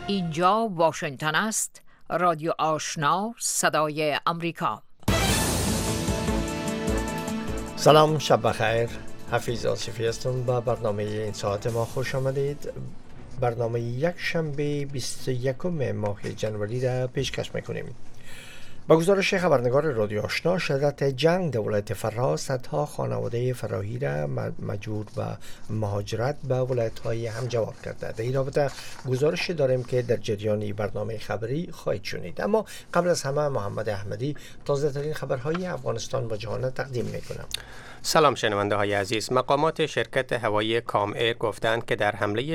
اینجا واشنگتن است. رادیو آشنا، صدای امریکا. سلام، شب بخیر. حفیظ آصفی هستم. با برنامه این ساعت ما خوش آمدید. برنامه یک شنبه 21 ماه جنوری را پیشکش میکنیم. با گزارش خبرنگار رادیو آشنا، شدت جنگ در ولایت فرا صدها خانواده فراهی را مجبور به مهاجرت به ولایت‌های هم جواب کرده. در این رابطه گزارش داریم که در جریان برنامه خبری خواهید شنید. اما قبل از همه محمد احمدی تازه ترین خبرهای افغانستان و جهان تقدیم میکنم. سلام شنونده های عزیز. مقامات شرکت هوایی کام ایر گفتند که در حمله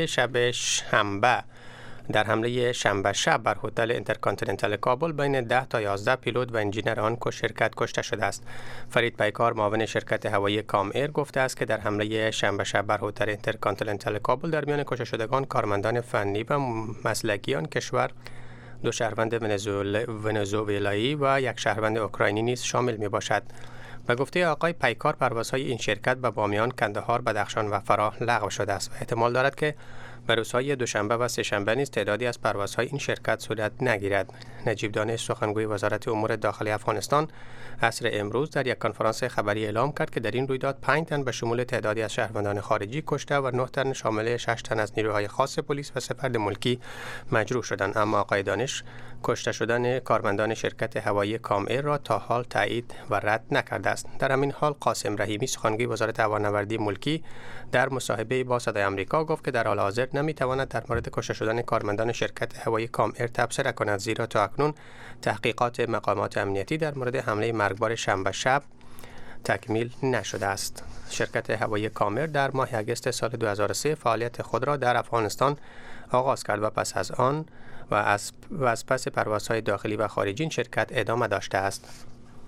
شنبه شب بر هتل اینترکانتیننتال کابل بین 10 تا 11 پیلوت و انجینر آن شرکت کشته شده است. فرید پیکار معاون شرکت هوایی کام ایر گفته است که در حمله شنبه شب بر هتل اینترکانتیننتال کابل در میان کشته شدگان کارمندان فنی و مسلکی آن کشور، 2 شهروند ونزوئلایی و 1 شهروند اوکراینی نیز شامل می باشد. به گفته آقای پیکار، پروازهای این شرکت به بامیان، کندهار، بدخشان و فراه لغو شده است و احتمال دارد که به روزهای دوشنبه و سه‌شنبه نیز تعدادی از پروازهای این شرکت صورت نگیرد. نجیب دانش، سخنگوی وزارت امور داخلی افغانستان، عصر امروز در یک کنفرانس خبری اعلام کرد که در این رویداد 5 تن به شمول تعدادی از شهروندان خارجی کشته و 9 تن شامل 6 تن از نیروهای خاص پلیس و سپرد ملکی مجروح شدند. اما آقای دانش کشته شدن کارمندان شرکت هوایی کام ایر را تا حال تایید و رد نکرده است. در همین حال قاسم رحیمی، سخنگوی وزارت هوانوردی ملکی، در مصاحبه با صدای آمریکا گفت که در حال حاضر نمیتواند در مورد کشته شدن کارمندان شرکت هوایی کام ایر تبصره کند، زیرا تا اکنون تحقیقات مقامات امنیتی در مورد حمله مرگبار شنبه شب تکمیل نشده است. شرکت هوایی کام ایر در ماه اگست سال 2003 فعالیت خود را در افغانستان آغاز کرد و پس از آن و از پس پروازهای داخلی و خارجی این شرکت ادامه داشته است.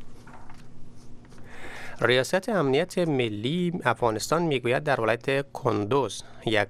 ریاست امنیت ملی افغانستان میگوید در ولایت کندوز یک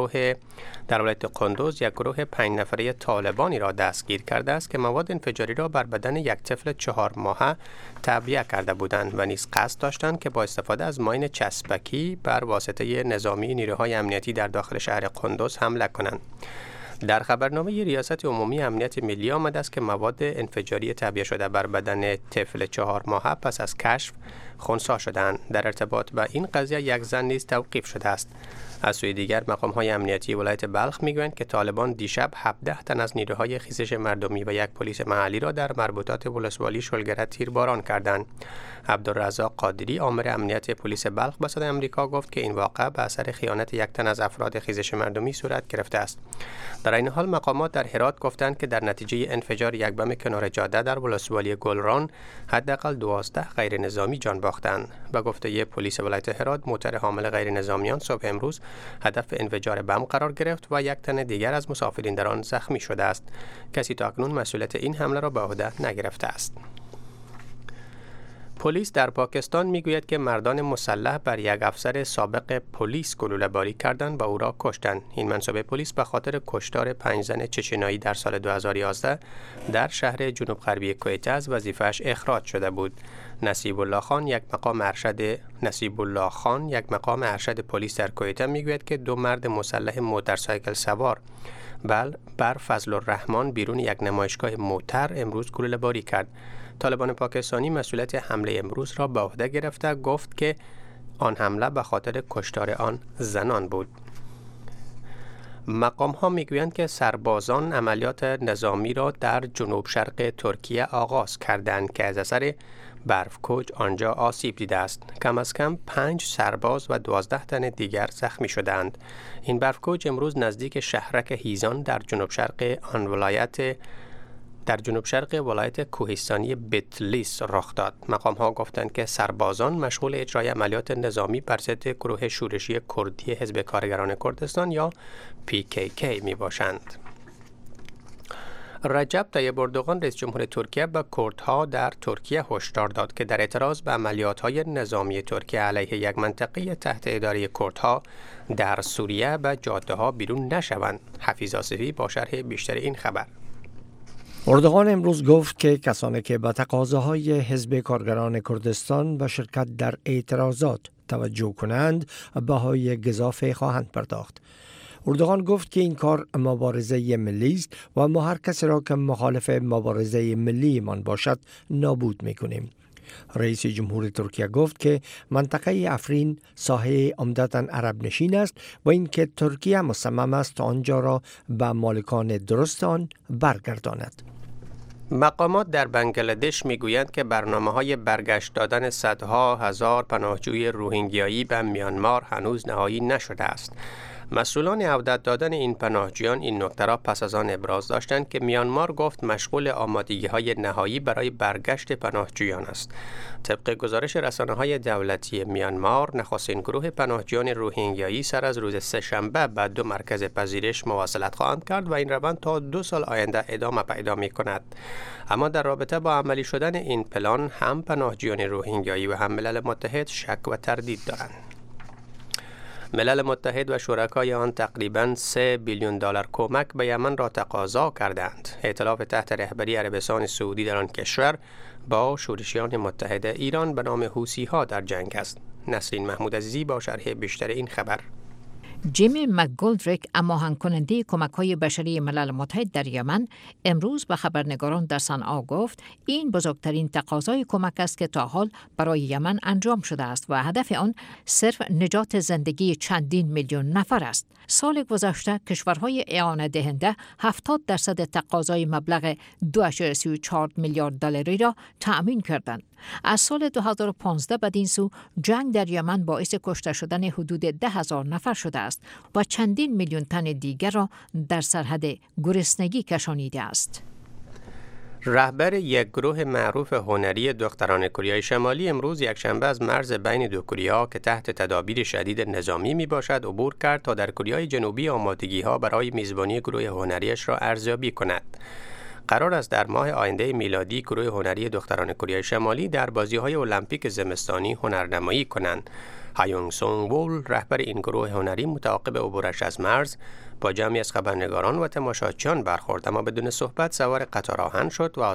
گروه 5 نفره طالبانی را دستگیر کرده است که مواد انفجاری را بر بدن یک طفل 4 ماهه تعبیه کرده بودند و نیز قصد داشتند که با استفاده از ماین چسبکی بر واسطه نظامی نیروهای امنیتی در داخل شهر کندوز حمله کنند. در خبرنامه ریاست عمومی امنیت ملی آمده است که مواد انفجاری تعبیه شده بر بدن طفل 4 ماهه پس از کشف خنثی شدند. در ارتباط با این قضیه یک زن نیز توقیف شده است. از سوی دیگر مقام‌های امنیتی ولایت بلخ میگویند که طالبان دیشب 17 تن از نیروهای خیزش مردمی و 1 پلیس محلی را در مربوطات ولسوالی شلگره تیرباران کردند. عبدالرزاق قادری، آمر امنیت پلیس بلخ، به صدای آمریکا گفت که این واقعه به اثر خیانت 1 تن از افراد خیزش مردمی صورت گرفته است. در این حال مقامات در هرات گفتند که در نتیجه انفجار یک بم کنار جاده در ولسوالی گلران حداقل 12 غیر نظامی جان باختند. به گفته پلیس ولایت هرات، موتر حامل غیر نظامیان صبح امروز هدف انفجار بم قرار گرفت و 1 تن دیگر از مسافرین در آن زخمی شده است. کسی تا اکنون مسئولیت این حمله را به عهده نگرفته است. پلیس در پاکستان میگوید که مردان مسلح بر 1 افسر سابق پلیس گلوله باری کردند و او را کشتند. این منصب پلیس به خاطر کشتار 5 زن چچنایی در سال 2011 در شهر جنوب غربی کویت از وظیفه‌اش اخراج شده بود. نصیب الله خان، یک مقام ارشد پلیس در کویت، میگوید که 2 مرد مسلح موتورسایکل سوار بر فضل الرحمن بیرون یک نمایشگاه موتر امروز گلوله باری کرد. طالبان پاکستانی مسئولیت حمله امروز را به عهده گرفته گفت که آن حمله به خاطر کشتار آن زنان بود. مقام ها میگویند که سربازان عملیات نظامی را در جنوب شرق ترکیه آغاز کردند که از اثر برف‌کوچ آنجا آسیب دیده است. کم از کم 5 سرباز و 12 تن دیگر زخمی شدند. این برف‌کوچ امروز نزدیک شهرک هیزان در جنوب شرق ولایت کوهستانی بتلیس رخ داد. مقام ها گفتند که سربازان مشغول اجرای عملیات نظامی بر ضد گروه شورشی کردی حزب کارگران کردستان یا PKK می باشند. رجب طیب اردوغان، رئیس جمهور ترکیه، به کردها در ترکیه هشدار داد که در اعتراض به عملیات‌های نظامی ترکیه علیه یک منطقه تحت اداره کردها در سوریه به جاده‌ها بیرون نشوند. حفیظ آصفی با شرح بیشتر این خبر. اردوغان امروز گفت که کسانی که به تقاضاهای حزب کارگران کردستان و شرکت در اعتراضات توجه کنند بهای گزافه خواهند پرداخت. اردوغان گفت که این کار مبارزه ملی است و ما هر کسی را که مخالف مبارزه ملی من باشد نابود میکنیم. رئیس جمهور ترکیه گفت که منطقه افرین ساحه عمدتاً عرب نشین است و اینکه ترکیه مصمم است تا آنجا را به مالکان درست آن برگرداند. مقامات در بنگلادش میگویند که برنامه‌های برگشت دادن صدها هزار پناهجوی روهینگیایی به میانمار هنوز نهایی نشده است. مسئولان عودت دادن این پناهجویان این نکته را پس از آن ابراز داشتند که میانمار گفت مشغول آمادگی‌های نهایی برای برگشت پناهجویان است. طبق گزارش رسانه‌های دولتی میانمار، نخستین گروه پناهجویان روهینگیایی سر از روز سه‌شنبه به 2 مرکز پذیرش مواصلت خواهند کرد و این روند تا 2 سال آینده ادامه پیدا می‌کند. اما در رابطه با عملی شدن این پلان، هم پناهجویان روهینگیایی و هم ملل متحد شک و تردید دارند. ملل متحد و شرکای آن تقریباً 3 بیلیون دلار کمک به یمن را تقاضا کردند. ائتلاف تحت رهبری عربستان سعودی در آن کشور با شورشیان متحد ایران به نام حوثی‌ها در جنگ است. نسرین محمود عزیزی با شرح بیشتر این خبر. جیمی مکگولدریک، اماهنگ کننده کمک‌های بشری ملل متحد در یمن، امروز به خبرنگاران در صنعا گفت این بزرگترین تقاضای کمک است که تا حال برای یمن انجام شده است و هدف آن صرف نجات زندگی چندین میلیون نفر است. سال گذشته کشورهای اعانه دهنده 70% تقاضای مبلغ 2.34 میلیارد دلاری را تأمین کردند. از سال 2015 بدین سو جنگ در یمن باعث کشته شدن حدود 10,000 نفر شده است و چندین میلیون تن دیگر را در سرحد گرسنگی کشانیده است. رهبر یک گروه معروف هنری دختران کره شمالی امروز یکشنبه از مرز بین دو کره که تحت تدابیر شدید نظامی می باشد عبور کرد تا در کره جنوبی آمادگی‌ها برای میزبانی گروه هنریش را ارزیابی کند. قرار است در ماه آینده میلادی گروه هنری دختران کره شمالی در بازی‌های المپیک زمستانی هنرنمایی کنند. هایونگ سونگ وول، رهبر این گروه هنری، متعاقب عبورش از مرز با جمعی از خبرنگاران و تماشاچیان برخورد، اما بدون صحبت سوار قطار آهن شد و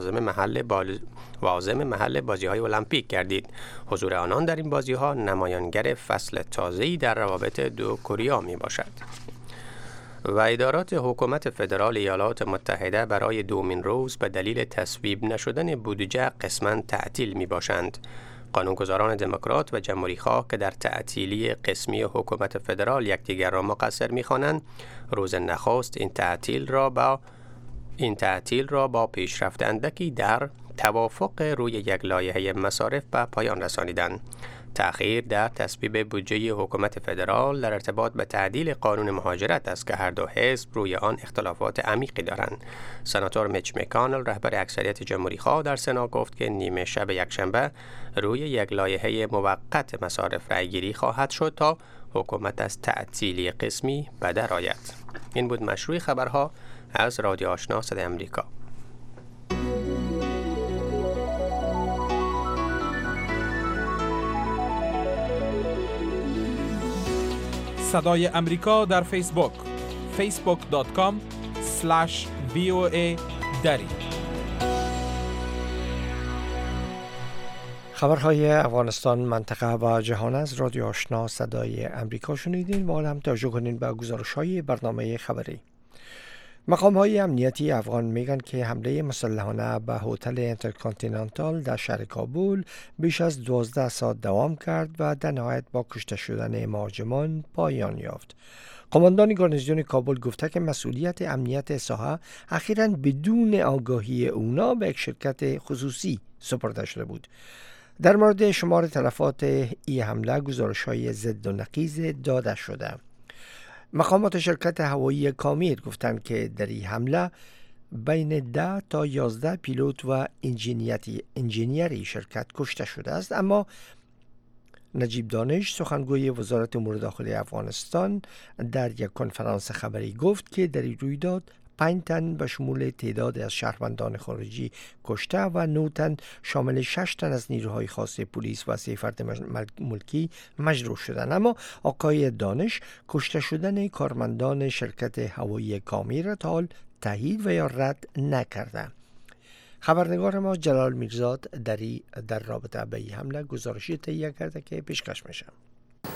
عازم محل بازی‌های المپیک گردید. حضور آنان در این بازی‌ها نمایانگر فصل تازه‌ای در روابط دو کره میباشد. و ادارات حکومت فدرال ایالات متحده برای دومین روز به دلیل تصویب نشدن بودجه قسماً تعطیل می باشند. قانونگذاران دموکرات و جمهوری‌خواه که در تعطیلی قسمی حکومت فدرال یکدیگر را مقصر می خوانند، روز نخست این تعطیل را با پیشرفت اندکی در توافق روی یک لایحه مصارف به پایان رسانیدند. تأخیر در تصویب بودجه حکومت فدرال در ارتباط به تعدیل قانون مهاجرت است که هر دو حزب روی آن اختلافات عمیقی دارند. سناتور میچ مکانل، رهبر اکثریت جمهوری‌خواه در سنا، گفت که نیمه شب یکشنبه روی یک لایحه موقت مصارف رأی‌گیری خواهد شد تا حکومت از تعطیلی قسمی به در آید. این بود مشروع خبرها از رادیو آشنا صدای آمریکا. صدای امریکا در فیسبوک facebook.com/VOA دری. خبرهای افغانستان، منطقه و جهان از رادیو آشنا صدای امریکا شنیدین و حالا هم توجه کنین به گزارش‌های برنامه خبری. مقام‌های امنیتی افغان میگن که حمله مسلحانه به هتل انترکانتیننتال در شهر کابل بیش از 12 ساعت دوام کرد و در نهایت با کشته شدن مهاجمان پایان یافت. قماندان گارنیزیون کابل گفته که مسئولیت امنیت ساحه اخیراً بدون آگاهی اونا به یک شرکت خصوصی سپرده شده بود. در مورد شمار تلفات این حمله گزارش‌های ضد و نقیض داده شده. مقامات شرکت هوایی کامیر گفتند که در این حمله بین 10 تا 11 پیلوت و انجینیری شرکت کشته شده است، اما نجیب دانش، سخنگوی وزارت امور داخلی افغانستان، در یک کنفرانس خبری گفت که در این رویداد 5 تن به شمول تعداد از شهروندان خارجی کشته و 9 تن شامل 6 تن از نیروهای خاص پلیس و 3 فرد ملکی مجروح شدند. اما آقای دانش کشته شدن کارمندان شرکت هوایی کامیر تا حال تایید و یا رد نکرده. خبرنگار ما جلال میرزاد در رابطه به این حمله گزارشی تهیه کرده که پیشکش میشه.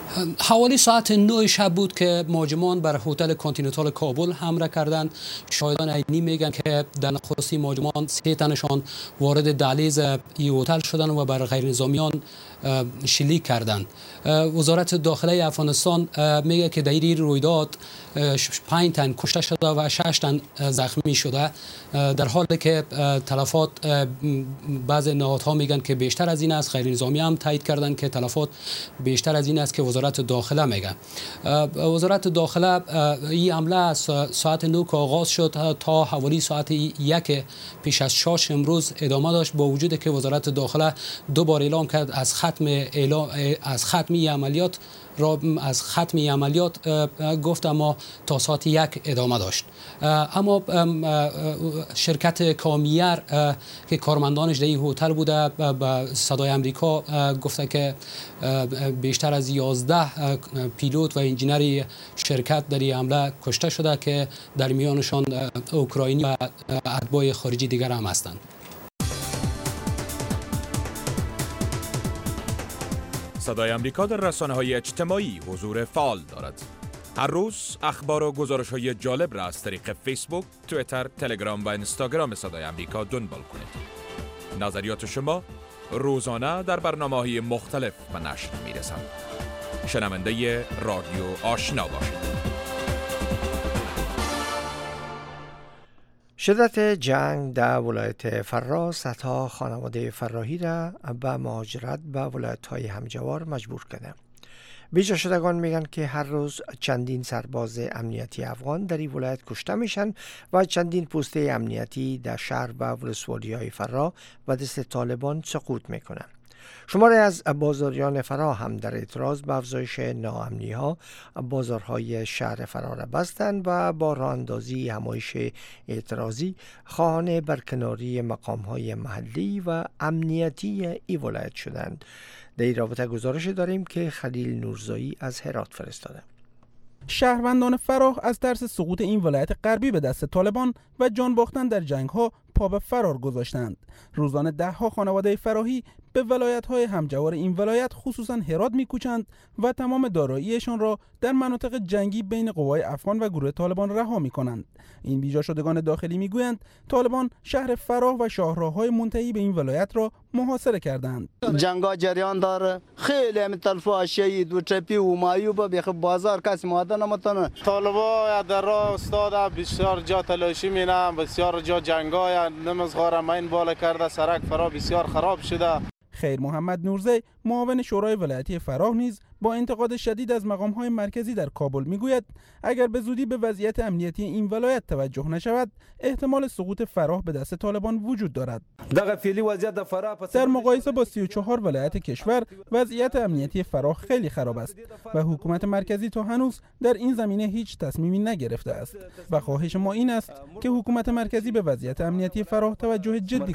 حوالی ساعت 9 شب بود که مهاجمان بر هتل کانتیننتال کابل حمله کردند. شاهدان عینی میگن که در نخستی مهاجمان 3 تنشان وارد دهلیز این هتل شدند و بر غیر نظامیان شلیک کردند. وزارت داخله افغانستان میگه که در این رویداد 5 تن کشته شده و 6 تن زخمی شده، در حالی که تلفات بعض نهادها میگن که بیشتر از این است. غیر نظامی هم تایید کردن که تلفات بیشتر از این است که وزارت داخله میگه. وزارت داخله این حمله ساعت 9 که آغاز شد تا حوالی ساعت 1 پیش از 6 امروز ادامه داشت، با وجود که وزارت داخله 2 بار اعلام کرد از ختمی عملیات گفت، اما تا ساعت 1 ادامه داشت. اما شرکت کامیر که کارمندانش در این هتل بوده به صدای امریکا گفته که بیشتر از 11 پیلوت و انجینر شرکت در این حمله کشته شده که در میانشان اوکراینی و اتباع خارجی دیگر هم هستند. صدای امریکا در رسانه‌های اجتماعی حضور فعال دارد. هر روز اخبار و گزارش‌های جالب را از طریق فیسبوک، توییتر، تلگرام و اینستاگرام صدای امریکا دنبال کنید. نظریات شما روزانه در برنامه‌های مختلف به نشر می‌رسند. شنونده رادیو آشنا باشید. شدت جنگ در ولایت فراه صدها خانواده فراهی را به مهاجرت به ولایت‌های همجوار مجبور کرده. بیجا شدگان میگن که هر روز چندین سرباز امنیتی افغان در این ولایت کشته میشن و چندین پوسته امنیتی در شهر و ولسوالی‌های فراه و دست طالبان سقوط میکنن. شماری از بازاریان فراه هم در اعتراض به افزایش ناامنی‌ها بازارهای شهر فراه را بستند و با راه اندازی همایش اعتراضی خواهان برکناری مقام‌های محلی و امنیتی این ولایت شدند. در این رابطه گزارش داریم که خلیل نورزایی از هرات فرستاده. شهروندان فراه از ترس سقوط این ولایت غربی به دست طالبان و جان باختن در جنگ‌ها پا به فرار گذاشتند. روزانه 10 ها خانواده فراهی به ولایت‌های همجوار این ولایت خصوصاً هرات می‌کوچند و تمام داراییشان را در مناطق جنگی بین قوای افغان و گروه طالبان رها می‌کنند. این بیجا شدگان داخلی می‌گویند طالبان شهر فراه و شاهراه‌های منتهی به این ولایت را محاصره کردند. جنگ‌ها جریان داره، خیلی هم تلفات شهید و چپی و مایوب بیخ بازار کسی ماده نمیتونه. طالبان در راه استاد بسیار جا تلاشی مینم، بسیار جا جنگای نمزغارم این بالا کرده، سرک فراه بسیار خراب شده. خیر محمد نورزی معاون شورای ولایتی فراه نیز با انتقاد شدید از مقام‌های مرکزی در کابل میگوید اگر به زودی به وضعیت امنیتی این ولایت توجه نشود احتمال سقوط فراه به دست طالبان وجود دارد. در مقایسه با 34 ولایت کشور وضعیت امنیتی فراه خیلی خراب است و حکومت مرکزی تا هنوز در این زمینه هیچ تصمیمی نگرفته است و خواهش ما این است که حکومت مرکزی به وضعیت امنیتی فراه توجه جدی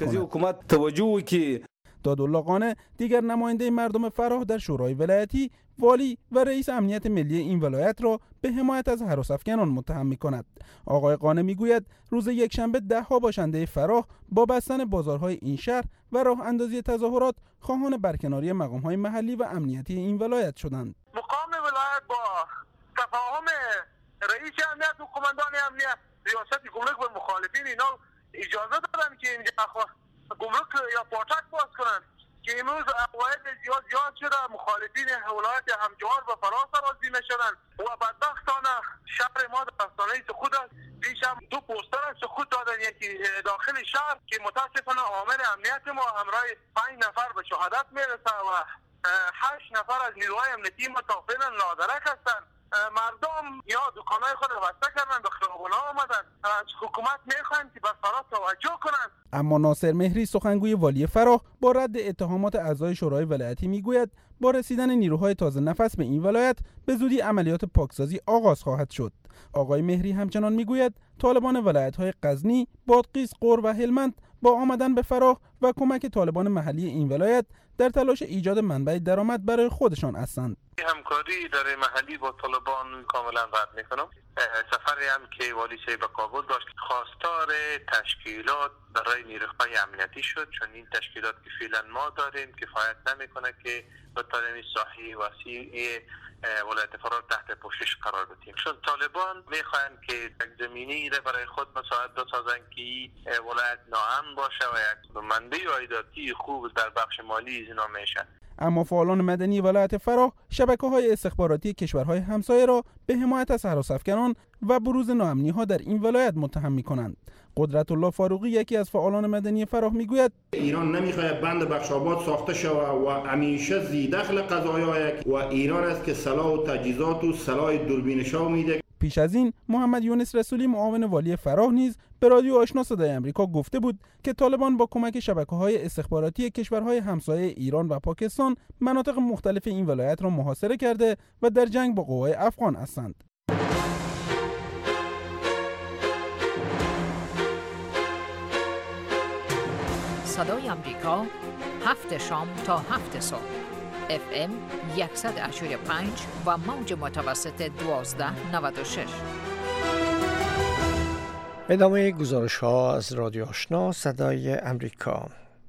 کند. دادالله قانع دیگر نماینده مردم فراه در شورای ولایتی، والی و رئیس امنیت ملی این ولایت را به حمایت از هراس‌افکنان متهم می‌کند. آقای قانع می‌گوید روز یکشنبه 10 ها باشنده فراه با بستن بازارهای این شهر و راه اندازی تظاهرات خواهان برکناری مقام‌های محلی و امنیتی این ولایت شدند. مقام ولایت با تفاهم رئیس امنیت و قماندان امنیت ریاست گمرک و مخالفین اینا اجازه دادن که اینجا گمرک یا پاټک باز کنن که امروز عواید زیاد شده. مخالفین ولایت همجوار و فراه سرازی نشدن و بدبختانه شهر ما در آستانه سقوط است. پیش هم 2 پوستر سقوط دادن، یکی داخل شهر که متاسفانه عامل امنیت ما همراه 5 نفر به شهادت میرسه و 8 نفر از نیروهای امنیتی ما تا فعلا نادرک هستند. مردم یا دکانای خود رو بسته کردن، به خیابونا آمدن. از حکومت میخوایم که به فراه توجه کنند. اما ناصر مهری سخنگوی والی فراه با رد اتهامات اعضای شورای ولایتی میگوید با رسیدن نیروهای تازه نفس به این ولایت به زودی عملیات پاکسازی آغاز خواهد شد. آقای مهری همچنان میگوید طالبان ولایت‌های غزنی، بادغیس، غور و هلمند با آمدن به فراه و کمک طالبان محلی این ولایت در تلاش ایجاد منبع درآمد برای خودشان هستند. همکاری در محلی با طالبان کاملا رد میکنم. سفری هم که والی صاحب به کابل داشت خواستار تشکیلات برای نیروهای امنیتی شد، چون این تشکیلات که فعلا ما داریم کفایت نمیکنه که به طور صحیح وسیع ولایت فرار تحت پوشش قرار بدیم، چون طالبان میخواهند که یک زمینی را برای خود مساعد بسازند که ولایت ناامن باشه و یک منبع عایداتی خوب در بخش مالی از اینا میشن. اما فعالان مدنی ولایت فراه شبکه‌های استخباراتی کشورهای همسایه را به حمایت از هراس‌افکنان و بروز ناامنی‌ها در این ولایت متهم می‌کنند. قدرت الله فاروقی یکی از فعالان مدنی فراه میگوید ایران نمیخواهد بند بخشاباد ساخته شود و همیشه زیدخل قضایای و ایران است که سلاح و تجهیزات و سلاح دوربینشا میده. پیش از این محمد یونس رسولی معاون والی فراه نیز به رادیو آشنا صدای آمریکا گفته بود که طالبان با کمک شبکه‌های استخباراتی کشورهای همسایه ایران و پاکستان مناطق مختلف این ولایت را محاصره کرده و در جنگ با قوای افغان هستند. صدای آمریکا 7 شام تا 7 صبح FM 100.5 و موج متوسط 1296. ادامه گزارش ها از رادیو آشنا صدای امریکا.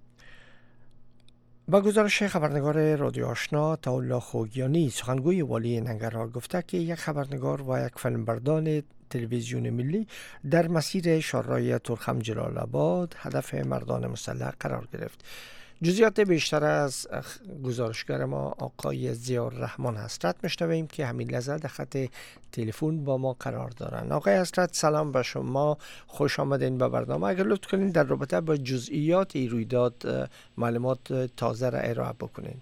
با گزارش خبرنگار رادیو آشنا طاولا خوگیانی، سخنگوی والی ننگرهار گفته که یک خبرنگار و یک فیلمبردان تلویزیون ملی در مسیر شورای ترخم جلال آباد هدف مردان مسلح قرار گرفت. جزئیات بیشتر از گزارشگر ما آقای ضیاءالرحمن حسرت میشنویم که همین لحظه در خط تلفن با ما قرار دارند. آقای حسرت سلام به شما، خوش آمدین به برنامه. اگر لطف کنین در رابطه با جزئیات این رویداد معلومات تازه را ارائه بکنین.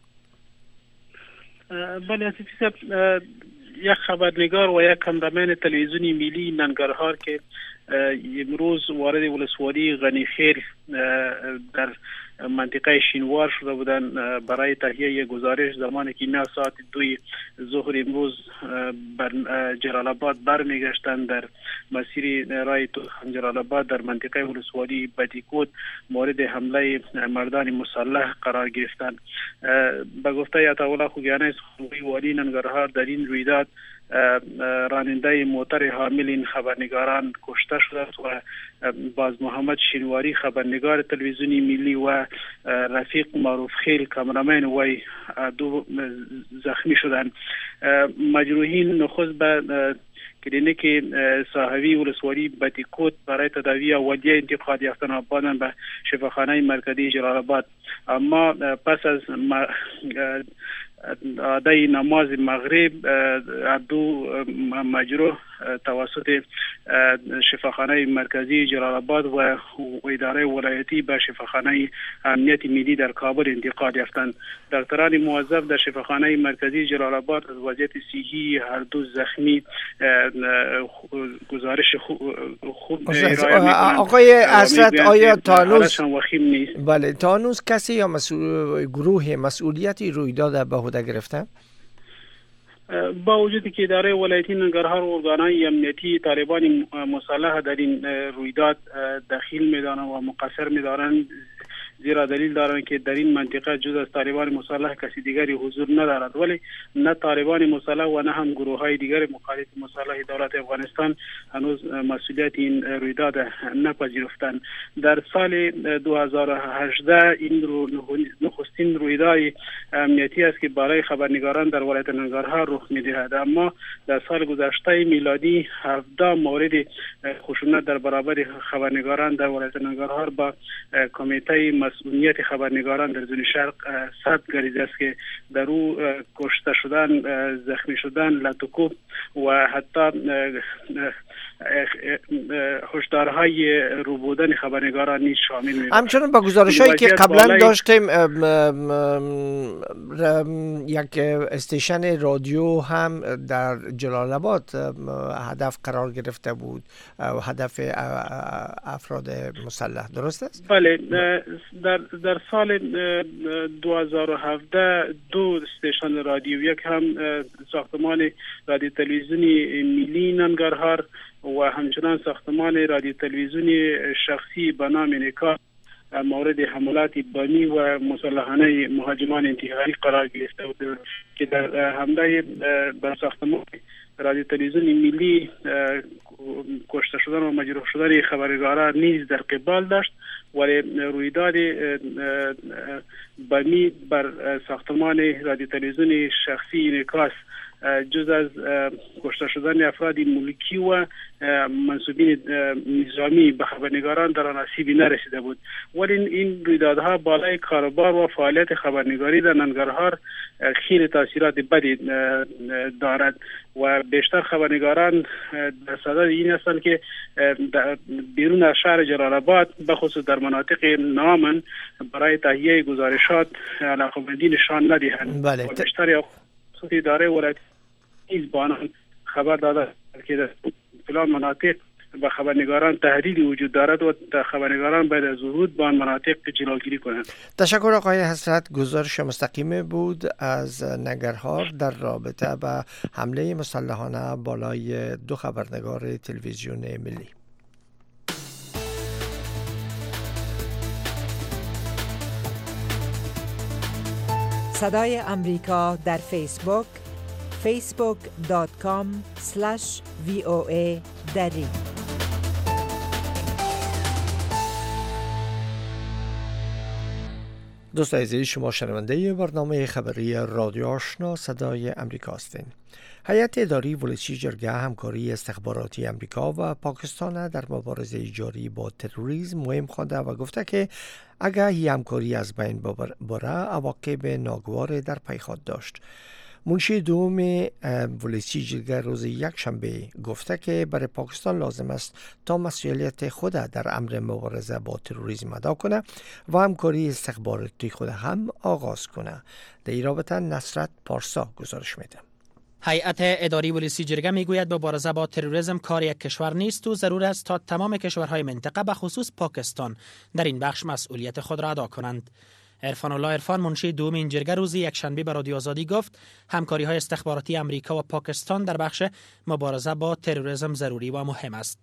بله عزیزی صاحب، یک خبرنگار و یک کامرامن تلویزیونی ملی ننگرهار که امروز وارد ولسوالی غنیخیل در منطقه شینوار شده بودند برای تهیه یک گزارش، زمانی که 9 ساعت 2 ظهر امروز بر جلال آباد برمیگشتند در مسیر راه جلال آباد در منطقه ولسوالی بدیکوت مورد حمله مردان مسلح قرار گرفتند. به گفته عطاالله خوگیانی سخنگوی والی ننگرهار، در این رویداد راننده موتر حامل این خبرنگاران کشته شده و باز محمد شینواری خبرنگار تلویزیونی ملی و رفیق معروف خیل کامرامن وی دو زخمی شدند. مجروحین نخست به کلینیک صاحبی ولسوالی بدیکوت برای تداوی اولیه انتقال یافتند و بعدا به شفاخانه مرکزی جلال آباد. اما پس از ادای نماز مغرب دو مجروح توسط شفاخانه مرکزی جلال آباد و اداره ولایتی به شفاخانه امنیت ملی در کابل انتقال یافتند. دکتران موظف در شفاخانه مرکزی جلال آباد از وضعیت صحی هر دو زخمی گزارش خوب ارائه می‌کنند. آقای حسرت، آیا تانوس نیست؟ بله، تانوس کسی یا گروه مسئولیتی رویداد به عهده گرفته؟ با وجودی که اداره ولایتی ننگرهار و ارگانهای امنیتی طالبان مسلح در این رویداد دخیل می‌دانند و مقصر می‌دارند، زیرا دلیل دارند که در این منطقه جز از طالبان مسلح کسی دیگری حضور ندارد، ولی نه طالبان مسلح و نه هم گروه‌های دیگر مخالف مسلح دولت افغانستان هنوز مسئولیت این رویداد نپذیرفتند. در سال 2018 این نخستین رویداد امنیتی است که برای خبرنگاران در ولایت ننگرهار رخ می‌دهد، اما در سال گذشته میلادی 17 مورد خشونت در برابر خبرنگاران در ولایت ننگرهار با کمیته مسئولیت خبرنگاران در زون شرق ثبت گردیده است که در او کشته شدن، زخمی شدن، لطکوب و حتی هشدارهای روبودن خبرنگاران نیز شامل می‌باشد. همچنین با گزارش‌هایی که قبلا داشتیم یک استیشن رادیو هم در جلال آباد هدف قرار گرفته بود و هدف افراد مسلح، درست است؟ بله، در سال 2017 دو استیشن رادیو، یک هم ساختمان رادیو تلویزیونی ملی ننگرهار و همچنان ساختمان رادیو تلویزیونی شخصی به نام نکا مورد حملات بمی و مسلحانه مهاجمان انتحاری قرار گرفته بود که در حمله بر ساختمان رادیو تلویزیون ملی کشته شدن و مجروح شدن خبرنگاران نیز در قبال داشت، ولی رویداد بمی بر ساختمان رادیو تلویزیون شخصی انعکاس جز از کشته شدن افراد ملکی و منصوبین نظامی به خبرنگاران در آن آسیبی نرسیده بود، ولی این رویدادها بالای کاروبار و فعالیت خبرنگاری در ننگرهار خیلی تاثیرات بدی دارد و بیشتر خبرنگاران در صدد این هستند که بیرون از شهر جلال آباد به خصوص در مناطق نامن برای تهیه گزارشات علاقه‌مندی نشان ندهند. بله. بیشتر اداره ولایت نیز با آنان خبر داده که در فلان مناطق به خبرنگاران تهدیدی وجود دارد و خبرنگاران باید از ورود به آن مناطق جلوگیری کنند. تشکر آقای حسرت. گزارش مستقیم بود از ننگرهار در رابطه با حمله مسلحانه بالای 2 خبرنگار تلویزیون ملی. صدای امریکا در فیسبوک facebook.com/VOA دری. دوست عزیز، شما شنونده برنامه خبری رادیو آشنا صدای امریکا هستین. هیئت اداری ولسی جرگه همکاری استخباراتی امریکا و پاکستان در مبارزه جاری با تروریسم مهم خوانده و گفته که اگر این همکاری از بین بره عواقب ناگوار در پی خواهد داشت. منشی دوم ولسی جرگه روز یکشنبه گفته که برای پاکستان لازم است تا مسئولیت خود در امر مبارزه با تروریسم ادا کنه و همکاری استخباراتی خود هم آغاز کنه. در این رابطه نصرت پارسا گزارش میده. هیئت اداری ولسی جرگه میگوید مبارزه با تروریسم کار یک کشور نیست و ضرور است تا تمام کشورهای منطقه به خصوص پاکستان در این بخش مسئولیت خود را ادا کنند. عرفان الله عرفان منشی دوم این جرگه روز یکشنبه به رادیو آزادی گفت همکاری های استخباراتی امریکا و پاکستان در بخش مبارزه با تروریسم ضروری و مهم است.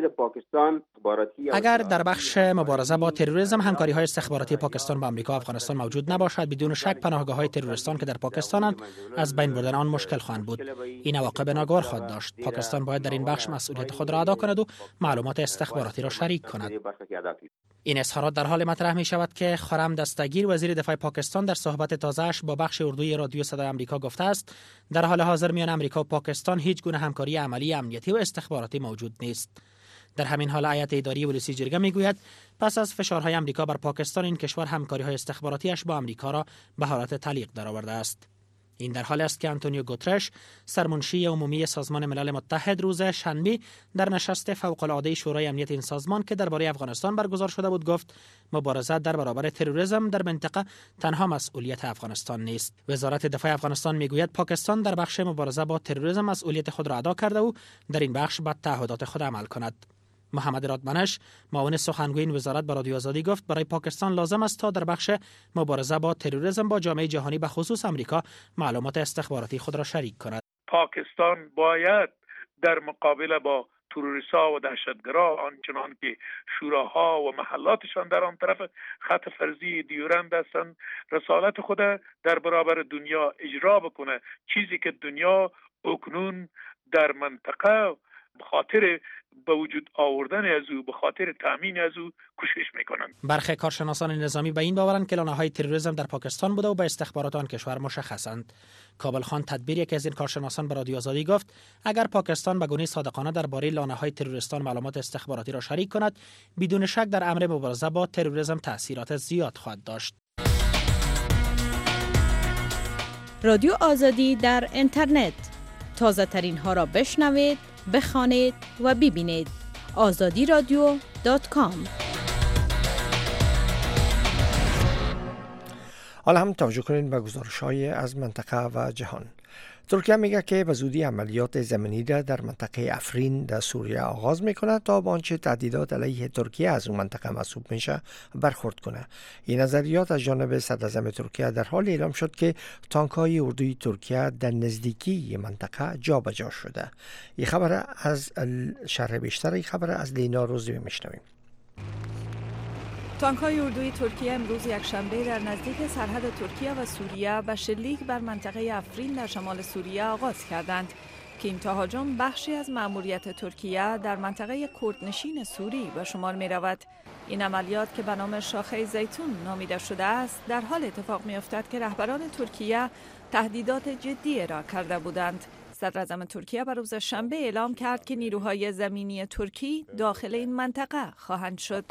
اگر در بخش مبارزه با تروریسم همکاری های استخباراتی پاکستان با امریکا و افغانستان موجود نباشد، بدون شک پناهگاه های تروریستان که در پاکستانند از بین بردن آن مشکل خواهد بود. این عواقب ناگوار خواهد داشت. پاکستان باید در این بخش مسئولیت خود را ادا کند و معلومات استخباراتی را شریک کند. این اظهارات در حال مطرح می شود که خرم دستگیر وزیر دفاع پاکستان در صحبت تازه‌اش با بخش اردوی رادیو صدای آمریکا گفته است در حال حاضر میان آمریکا و پاکستان هیچ گونه همکاری عملی امنیتی و استخباراتی موجود نیست. در همین حال هیئت اداری ولسی جرگه میگوید پس از فشارهای آمریکا بر پاکستان این کشور همکاری‌های استخباراتیش با آمریکا را به حالت تعلیق درآورده است. این در حالی است که آنتونیو گوترش سرمنشی عمومی سازمان ملل متحد روز شنبه در نشست فوق‌العاده شورای امنیت این سازمان که درباره افغانستان برگزار شده بود گفت مبارزه در برابر تروریسم در منطقه تنها مسئولیت افغانستان نیست. وزارت دفاع افغانستان میگوید پاکستان در بخش مبارزه با تروریسم مسئولیت خود را ادا کرده و در این بخش به تعهدات خود عمل کند. محمد رادمنش معاون سخنگوی این وزارت به رادیو آزادی گفت برای پاکستان لازم است تا در بخش مبارزه با تروریسم با جامعه جهانی به خصوص آمریکا معلومات استخباراتی خود را شریک کند. پاکستان باید در مقابله با تروریست‌ها و دهشتگران آنچنان که شوراها و محلاتشان در آن طرف خط فرضی دیورند هستند رسالت خود در برابر دنیا اجرا بکنه، چیزی که دنیا اکنون در منطقه به خاطر به وجود آوردن از او، به خاطر تامین از او کوشش میکنند. برخی کارشناسان نظامی به این باورند که لانه‌های تروریسم در پاکستان بوده و به استخبارات آن کشور مشخصند. کابل خان تدبیر یکی از این کارشناسان به رادیو آزادی گفت اگر پاکستان به گونه صادقانه درباره لانه‌های تروریستان معلومات استخباراتی را شریک کند بدون شک در امر مبارزه با تروریسم تأثیرات زیاد خواهد داشت. رادیو آزادی در اینترنت، تازه ترین ها را بشنوید، بخوانید و ببینید. azadiradio.com. حالا هم توجه کنید به گزارش‌های از منطقه و جهان. ترکیه میگه که به زودی عملیات زمینی را در منطقه افرین در سوریه آغاز میکنه تا با آنچه تهدیدات علیه ترکیه از اون منطقه محسوب میشه برخورد کنه. این نظریات از جانب صدراعظم ترکیه در حال اعلام شد که تانک‌های اردوی ترکیه در نزدیکی منطقه جابجا شده. این خبر از شرح بیشتر این خبر از لینا روزی میشنویم. تانک‌های اردوی ترکیه امروز یکشنبه در نزدیک سرحد ترکیه و سوریه به شلیک بر منطقه افرین در شمال سوریه آغاز کردند که این تهاجم بخشی از مأموریت ترکیه در منطقه کردنشین سوری به شمار می رود. این عملیات که به نام شاخه زیتون نامیده شده است در حال اتفاق می افتد که رهبران ترکیه تهدیدات جدی را کرده بودند. صدراعظم ترکیه بر روز شنبه اعلام کرد که نیروهای زمینی ترکی داخل این منطقه خواهند شد.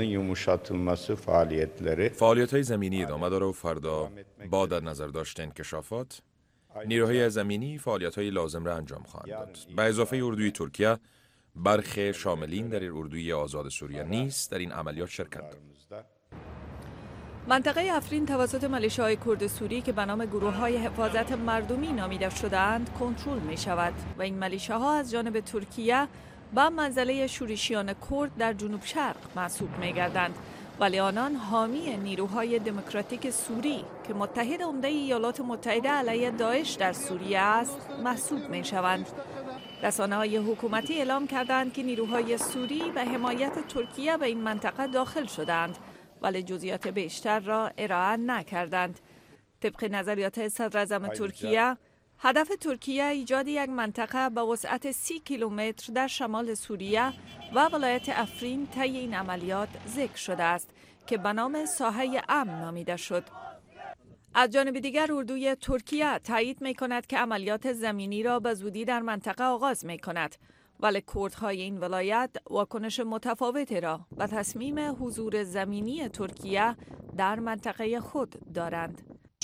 فعالیت‌های زمینی ادامه داره و فردا با در نظر داشت انکشافات نیروهای زمینی فعالیت‌های لازم را انجام خواهند داد. به اضافه اردوی ترکیه برخی شاملین در اردوی آزاد سوریه نیز در این عملیات شرکت دارند. منطقه افرین توسط ملیشه‌های کرد سوری که به نام گروه‌های حفاظت مردمی نامیده شده‌اند کنترل می‌شود و این ملیشه‌ها از جانب ترکیه به منزله شورشیان کرد در جنوب شرق محسوب می‌گردند، ولی آنان حامی نیروهای دموکراتیک سوری که متحد عمده ایالات متحده علیه داعش در سوریه است محسوب می‌شوند. رسانه‌های حکومتی اعلام کردند که نیروهای سوری به حمایت ترکیه به این منطقه داخل شدند، ولی جزئیات بیشتر را ارائه نکردند. طبق نظریات صدراعظم ترکیه، هدف ترکیه ایجاد یک منطقه با وسعت 30 کیلومتر در شمال سوریه و ولایت افرین طی این عملیات ذکر شده است که به نام ساحه امن نامیده شد. از جانب دیگر اردوی ترکیه تایید می کند که عملیات زمینی را به زودی در منطقه آغاز می کند، ولی کردهای این ولایت واکنش متفاوتی را به تصمیم حضور زمینی ترکیه در منطقه خود دارند.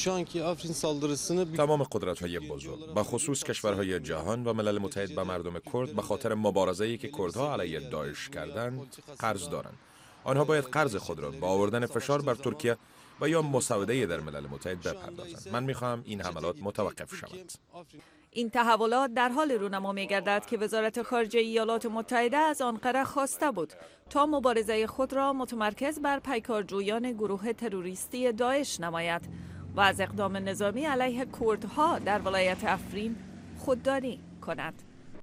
تمام قدرت‌های بزرگ به خصوص کشورهای جهان و ملل متحد به مردم کرد به خاطر مبارزه‌ای که کردها علیه داعش کردند قرض دارند. آنها باید قرض خود را با آوردن فشار بر ترکیه و یا مساعده در ملل متحد بپردازند. من می‌خواهم این حملات متوقف شود. این تحولات در حال رونما می‌گردد که وزارت خارجه ایالات متحده از آنقره خواسته بود تا مبارزه خود را متمرکز بر پیکارجویان گروه تروریستی داعش نماید و از اقدام نظامی علیه کردها در ولایت افرین خودداری کند.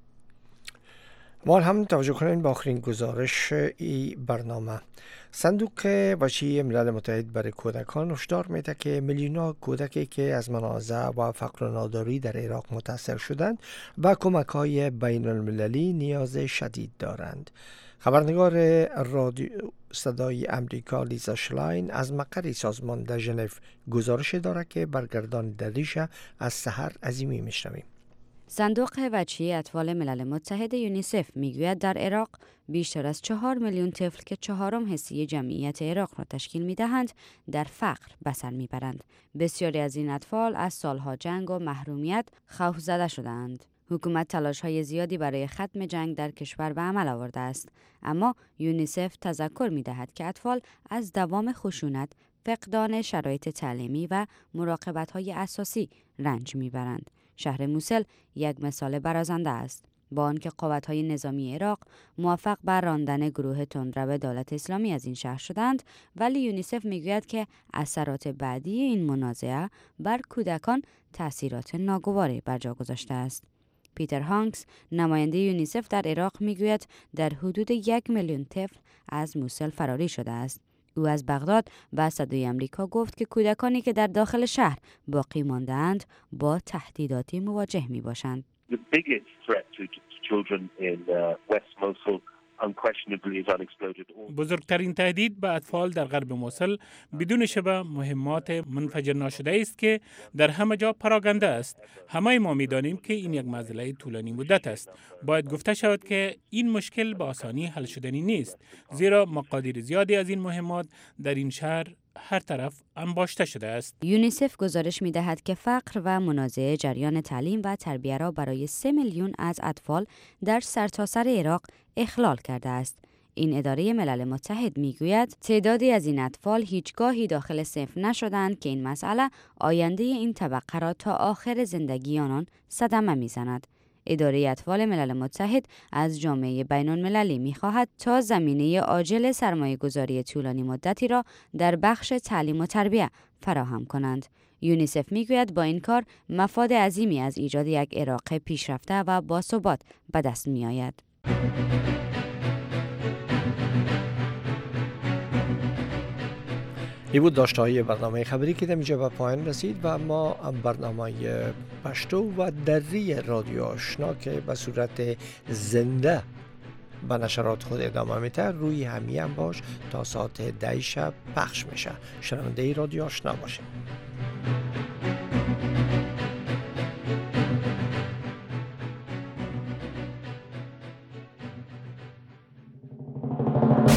ما هم توجه کنیم به آخرین گزارش این برنامه. صندوق وسیع ملل متحد برای کودکان هشدار میده که میلیون‌ها کودکی که از منازعه و فقر و ناداری در عراق متاثر شدند و کمک‌های بین المللی نیاز شدید دارند. خبرنگار رادیو صدای امریکا لیزا شلاین از مقر سازمان در ژنو گزارش داره که برگردان دلیش از سحر عظیمی میشنویم. صندوق وسیع اطفال ملل متحد یونیسف میگوید در عراق بیشتر از 4 میلیون طفل که 4 حصه جمعیت عراق را تشکیل میدهند در فقر به سر میبرند. بسیاری از این اطفال از سالها جنگ و محرومیت خوف زده شدند. حکومت تلاش‌های زیادی برای ختم جنگ در کشور به عمل آورده است، اما یونیسف تذکر می‌دهد که اطفال از دوام خشونت، فقدان شرایط تعلیمی و مراقبت‌های اساسی رنج می‌برند. شهر موسل یک مثال برازنده است. با آنکه قوت‌های نظامی عراق موفق بر راندن گروه تندرو دولت اسلامی از این شهر شدند، ولی یونیسف میگوید که اثرات بعدی این منازعه بر کودکان تأثیرات ناگواری بر جا گذاشته است. پیتر هانکس، نماینده یونیسف در عراق میگوید در حدود 1 میلیون طفل از موسل فراری شده است. او از بغداد و صدای امریکا گفت که کودکانی که در داخل شهر باقی مانده‌اند با تهدیداتی مواجه می باشند. بزرگترین تهدید به اطفال در غرب موسل بدون شبه مهمات منفجر ناشده است که در همه جا پراکنده است. همه ما می‌دانیم که این یک معضله طولانی مدت است. باید گفته شود که این مشکل به آسانی حل شدنی نیست، زیرا مقادیر زیادی از این مهمات در این شهر هر طرف انباشته شده است. یونیسف گزارش می‌دهد که فقر و منازعه جریان تعلیم و تربیت را برای 3 میلیون از اطفال در سرتاسر عراق اخلال کرده است. این اداره ملل متحد میگوید تعدادی از این اطفال هیچگاهی داخل صنف نشدند که این مسئله آینده این طبقه را تا آخر زندگی آنان صدمه میزند. اداره اطفال ملل متحد از جامعه بین المللی می‌خواهد تا زمینه عاجل سرمایه‌گذاری طولانی مدتی را در بخش تعلیم و تربیت فراهم کنند. یونیسف میگوید با این کار مفاد عظیمی از ایجاد یک عراق پیشرفته و باثبات به دست می‌آید. این بود داشته‌های برنامه خبری که اینجا به پایان رسید و ما برنامه پشتو و دری رادیو آشنا که به صورت زنده به نشرات خود ادامه میده روی همی هم باش تا ساعت 10 شب پخش میشه. شنونده رادیو آشنا باشید.